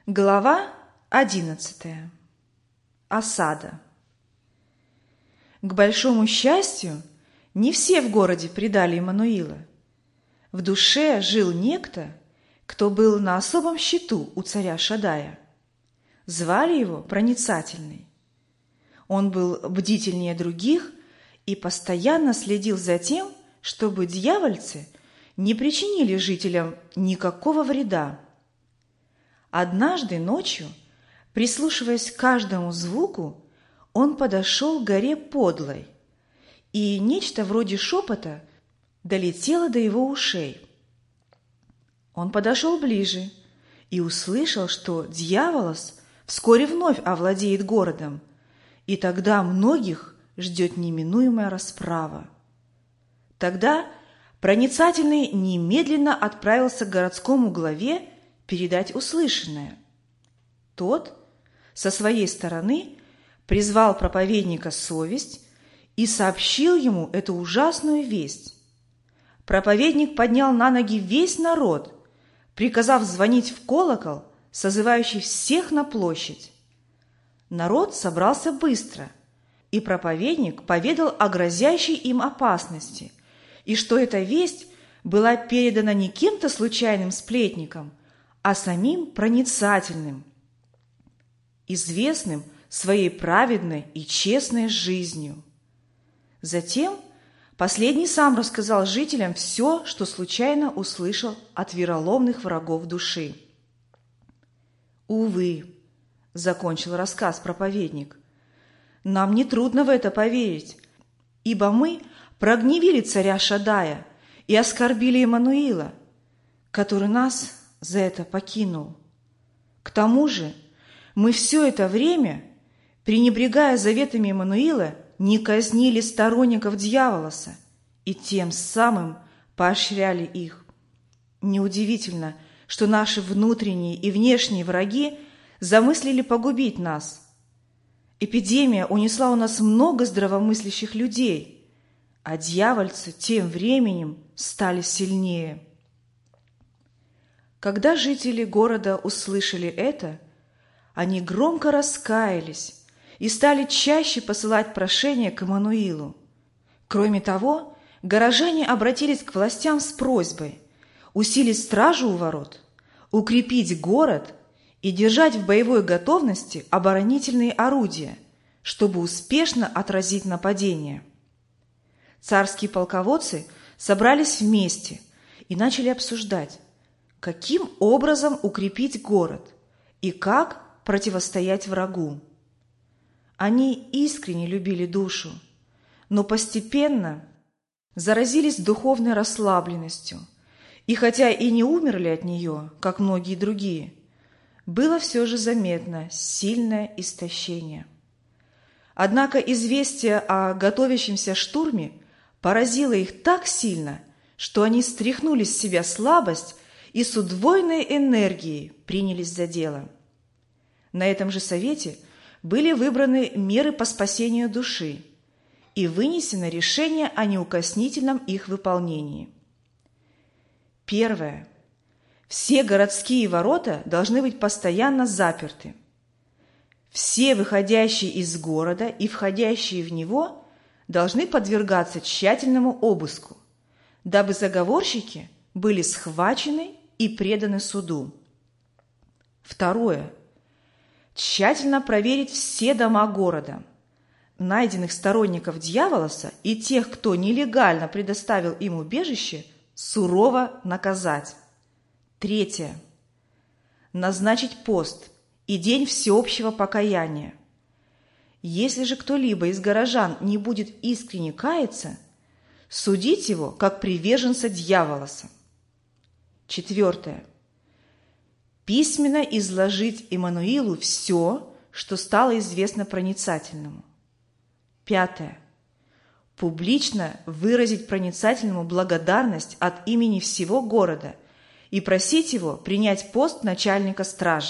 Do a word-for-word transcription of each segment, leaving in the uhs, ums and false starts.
Глава одиннадцатая. Осада. К большому счастью, не все в городе предали Иммануила. В душе жил некто, кто был на особом счету у царя Шадая. Звали его Проницательный. Он был бдительнее других и постоянно следил за тем, чтобы дьявольцы не причинили жителям никакого вреда. Однажды ночью, прислушиваясь к каждому звуку, он подошел к горе Подлой, и нечто вроде шепота долетело до его ушей. Он подошел ближе и услышал, что дьяволос вскоре вновь овладеет городом, и тогда многих ждет неминуемая расправа. Тогда Проницательный немедленно отправился к городскому главе передать услышанное. Тот, со своей стороны, призвал проповедника Совесть и сообщил ему эту ужасную весть. Проповедник поднял на ноги весь народ, приказав звонить в колокол, созывающий всех на площадь. Народ собрался быстро, и проповедник поведал о грозящей им опасности, и что эта весть была передана не кем-то случайным сплетником, а самим Проницательным, известным своей праведной и честной жизнью. Затем последний сам рассказал жителям все, что случайно услышал от вероломных врагов души. «Увы», — закончил рассказ проповедник, — «нам нетрудно в это поверить, ибо мы прогневили царя Шадая и оскорбили Иммануила, который нас за это покинул. К тому же мы все это время, пренебрегая заветами Иммануила, не казнили сторонников дьяволоса и тем самым поощряли их. Неудивительно, что наши внутренние и внешние враги замыслили погубить нас. Эпидемия унесла у нас много здравомыслящих людей, а дьявольцы тем временем стали сильнее». Когда жители города услышали это, они громко раскаялись и стали чаще посылать прошения к Иммануилу. Кроме того, горожане обратились к властям с просьбой усилить стражу у ворот, укрепить город и держать в боевой готовности оборонительные орудия, чтобы успешно отразить нападение. Царские полководцы собрались вместе и начали обсуждать, каким образом укрепить город и как противостоять врагу. Они искренне любили душу, но постепенно заразились духовной расслабленностью, и хотя и не умерли от нее, как многие другие, было все же заметно сильное истощение. Однако известие о готовящемся штурме поразило их так сильно, что они стряхнули с себя слабость и с удвоенной энергией принялись за дело. На этом же совете были выбраны меры по спасению души и вынесено решение о неукоснительном их выполнении. Первое. Все городские ворота должны быть постоянно заперты. Все выходящие из города и входящие в него должны подвергаться тщательному обыску, дабы заговорщики были схвачены и преданы суду. Второе. Тщательно проверить все дома города. Найденных сторонников дьяволоса и тех, кто нелегально предоставил им убежище, сурово наказать. Третье. Назначить пост и день всеобщего покаяния. Если же кто-либо из горожан не будет искренне каяться, судить его как приверженца дьяволоса. Четвертое. Письменно изложить Иммануилу все, что стало известно Проницательному. Пятое. Публично выразить Проницательному благодарность от имени всего города и просить его принять пост начальника стражи.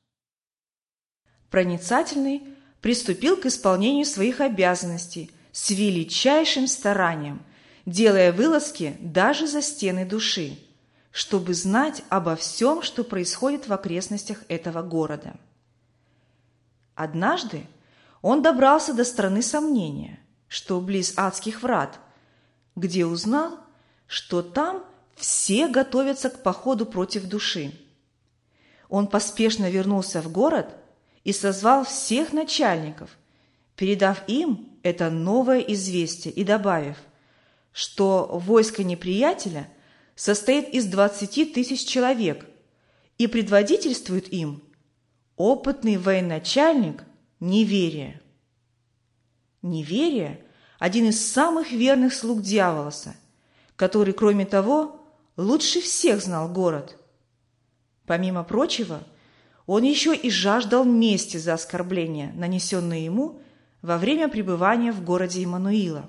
Проницательный приступил к исполнению своих обязанностей с величайшим старанием, делая вылазки даже за стены души, чтобы знать обо всем, что происходит в окрестностях этого города. Однажды он добрался до страны сомнения, что близ адских врат, где узнал, что там все готовятся к походу против души. Он поспешно вернулся в город и созвал всех начальников, передав им это новое известие и добавив, что войско неприятеля состоит из двадцати тысяч человек и предводительствует им опытный военачальник Неверия. Неверия – один из самых верных слуг Дьяволоса, который, кроме того, лучше всех знал город. Помимо прочего, он еще и жаждал мести за оскорбления, нанесенные ему во время пребывания в городе Иммануила.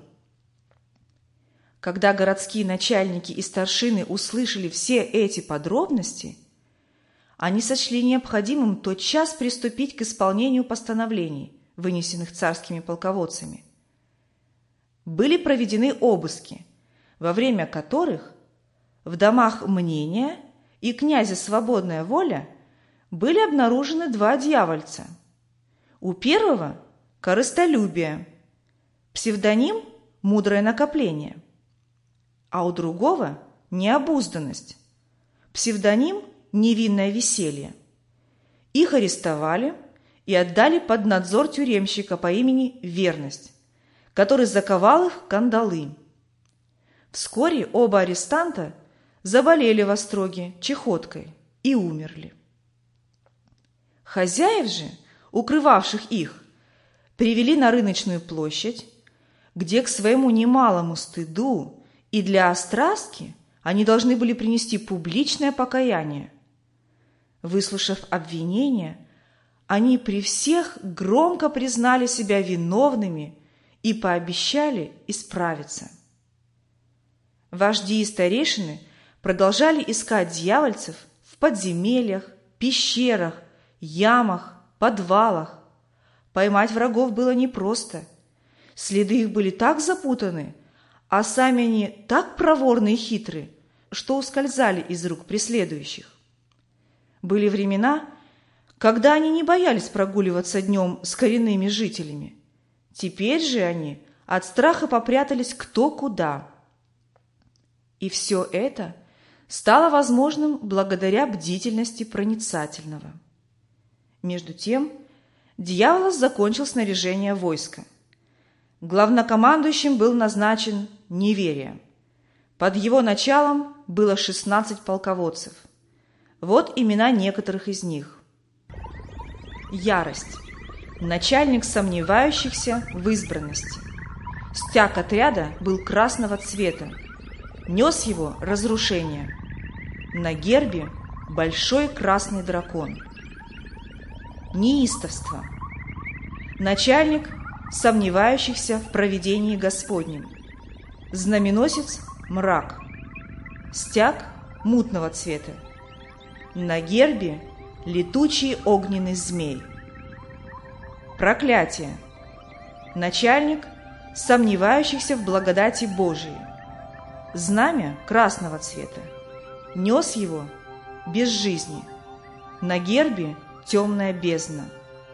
Когда городские начальники и старшины услышали все эти подробности, они сочли необходимым тотчас приступить к исполнению постановлений, вынесенных царскими полководцами. Были проведены обыски, во время которых в домах Мнения и князя Свободная воля были обнаружены два дьявольца. У первого – корыстолюбие, псевдоним – мудрое накопление, а у другого – необузданность, псевдоним – невинное веселье. Их арестовали и отдали под надзор тюремщика по имени Верность, который заковал их в кандалы. Вскоре оба арестанта заболели в остроге чехоткой и умерли. Хозяев же, укрывавших их, привели на рыночную площадь, где к своему немалому стыду и для острастки они должны были принести публичное покаяние. Выслушав обвинения, они при всех громко признали себя виновными и пообещали исправиться. Вожди и старейшины продолжали искать дьявольцев в подземельях, пещерах, ямах, подвалах. Поймать врагов было непросто. Следы их были так запутаны, а сами они так проворны и хитры, что ускользали из рук преследующих. Были времена, когда они не боялись прогуливаться днем с коренными жителями. Теперь же они от страха попрятались кто куда. И все это стало возможным благодаря бдительности проницательного. Между тем, Дьяволос закончил снаряжение войска. Главнокомандующим был назначен Неверия. Под его началом было шестнадцать полководцев. Вот имена некоторых из них. Ярость. Начальник сомневающихся в избранности. Стяг отряда был красного цвета. Нес его разрушение. На гербе большой красный дракон. Неистовство. Начальник сомневающихся в провидении Господнем. Знаменосец – мрак. Стяг мутного цвета. На гербе летучий огненный змей. Проклятие. Начальник сомневающихся в благодати Божией. Знамя красного цвета. Нес его без жизни. На гербе темная бездна.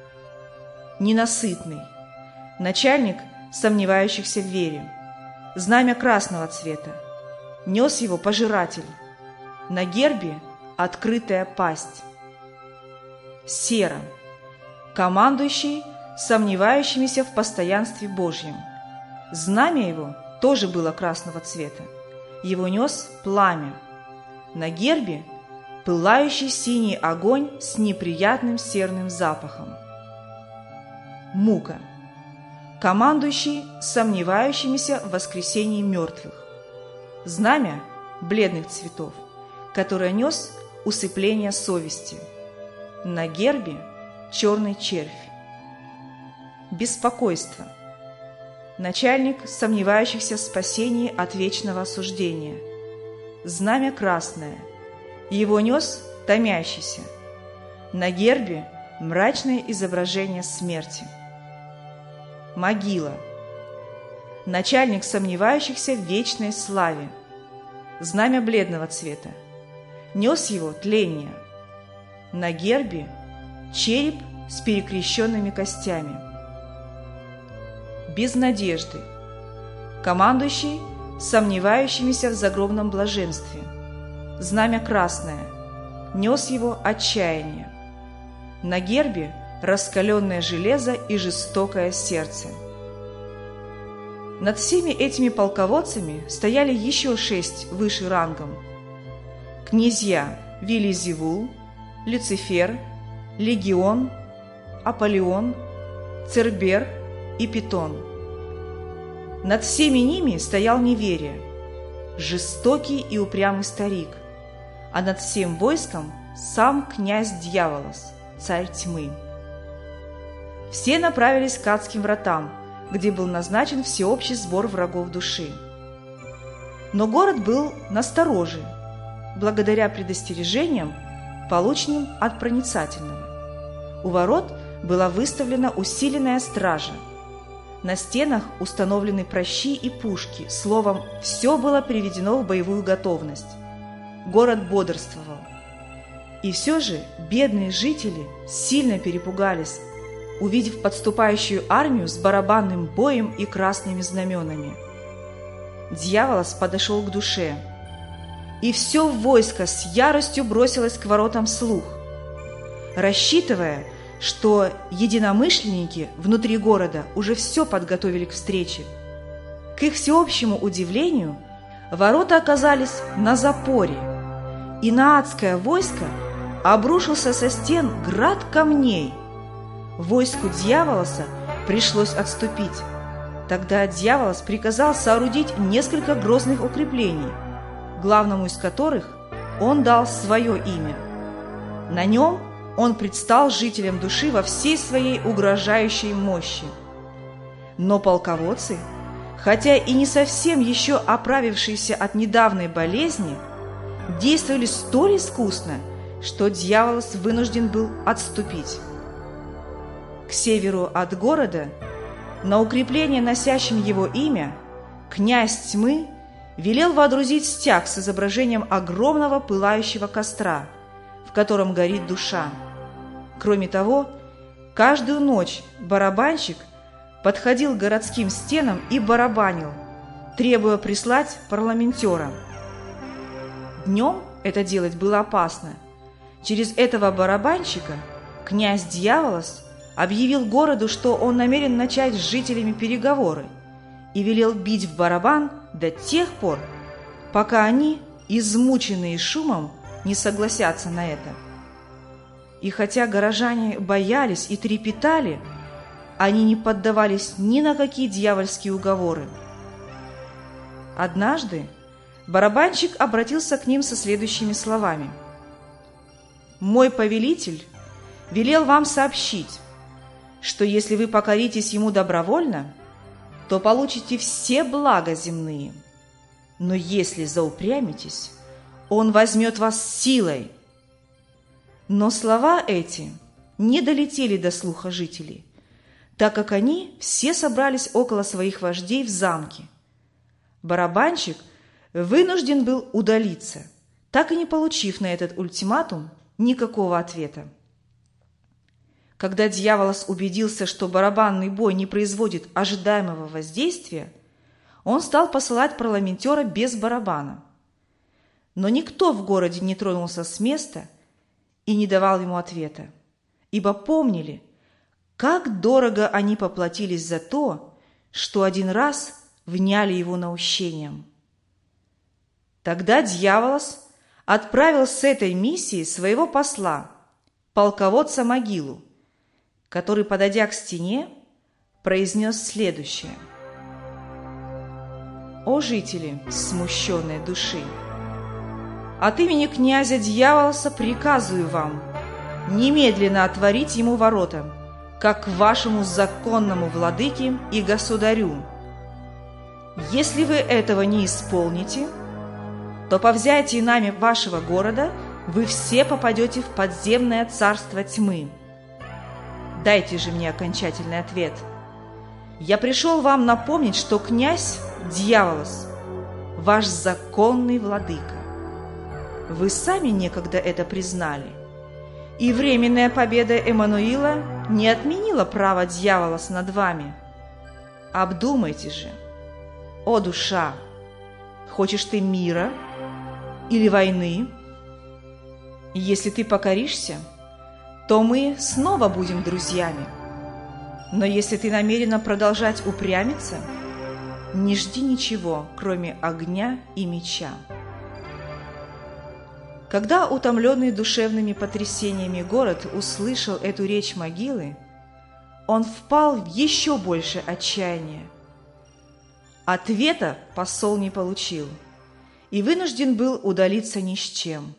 Ненасытный. Начальник сомневающихся в вере. Знамя красного цвета. Нес его пожиратель. На гербе открытая пасть. Сера. Командующий сомневающимися в постоянстве Божьем. Знамя его тоже было красного цвета. Его нес пламя. На гербе пылающий синий огонь с неприятным серным запахом. Мука. Командующий сомневающимися в воскресении мертвых. Знамя бледных цветов, которое нес усыпление совести. На гербе черный червь. Беспокойство. Начальник сомневающихся в спасении от вечного осуждения. Знамя красное. Его нес томящийся. На гербе мрачное изображение смерти. Могила. Начальник сомневающихся в вечной славе. Знамя бледного цвета. нес его тление. На гербе череп с перекрещенными костями. Без надежды. Командующий сомневающимися в загробном блаженстве. Знамя красное. Нес его отчаяние. На гербе раскаленное железо и жестокое сердце. Над всеми этими полководцами стояли еще шесть выше рангом. Князья Вилизевул, Люцифер, Легион, Аполеон, Цербер и Питон. Над всеми ними стоял Неверие, жестокий и упрямый старик, а над всем войском сам князь Дьяволос, царь тьмы. Все направились к адским вратам, где был назначен всеобщий сбор врагов души. Но город был настороже, благодаря предостережениям, полученным от проницательного. У ворот была выставлена усиленная стража. На стенах установлены пращи и пушки, словом, все было приведено в боевую готовность. Город бодрствовал. И все же бедные жители сильно перепугались, увидев подступающую армию с барабанным боем и красными знаменами. Дьяволос подошел к душе, и все войско с яростью бросилось к воротам слух, рассчитывая, что единомышленники внутри города уже все подготовили к встрече. К их всеобщему удивлению, ворота оказались на запоре, и на адское войско обрушился со стен град камней. Войску Дьяволоса пришлось отступить. Тогда Дьяволос приказал соорудить несколько грозных укреплений, главному из которых он дал свое имя. На нем он предстал жителям души во всей своей угрожающей мощи. Но полководцы, хотя и не совсем еще оправившиеся от недавней болезни, действовали столь искусно, что Дьяволос вынужден был отступить. К северу от города, на укрепление, носящем его имя, князь тьмы велел водрузить стяг с изображением огромного пылающего костра, в котором горит душа. Кроме того, каждую ночь барабанщик подходил к городским стенам и барабанил, требуя прислать парламентера. Днем это делать было опасно. Через этого барабанщика князь Дьяволос объявил городу, что он намерен начать с жителями переговоры, и велел бить в барабан до тех пор, пока они, измученные шумом, не согласятся на это. И хотя горожане боялись и трепетали, они не поддавались ни на какие дьявольские уговоры. Однажды барабанщик обратился к ним со следующими словами: «Мой повелитель велел вам сообщить, что если вы покоритесь ему добровольно, то получите все блага земные. Но если заупрямитесь, он возьмет вас силой». Но слова эти не долетели до слуха жителей, так как они все собрались около своих вождей в замке. Барабанщик вынужден был удалиться, так и не получив на этот ультиматум никакого ответа. Когда Дьяволос убедился, что барабанный бой не производит ожидаемого воздействия, он стал посылать парламентера без барабана. Но никто в городе не тронулся с места и не давал ему ответа, ибо помнили, как дорого они поплатились за то, что один раз вняли его наущением. Тогда Дьяволос отправил с этой миссией своего посла, полководца Могилу, который, подойдя к стене, произнес следующее: «О жители смущенной души! От имени князя Дьяволоса приказываю вам немедленно отворить ему ворота, как вашему законному владыке и государю. Если вы этого не исполните, то по взятии нами вашего города вы все попадете в подземное царство тьмы. Дайте же мне окончательный ответ. Я пришел вам напомнить, что князь Дьяволос – ваш законный владыка». Вы сами некогда это признали. И временная победа Эммануила не отменила право дьявола над вами. Обдумайте же. О, душа, хочешь ты мира или войны? Если ты покоришься, то мы снова будем друзьями. Но если ты намерена продолжать упрямиться, не жди ничего, кроме огня и меча. Когда утомленный душевными потрясениями город услышал эту речь могилы, он впал в еще большее отчаяние. Ответа посол не получил и вынужден был удалиться ни с чем.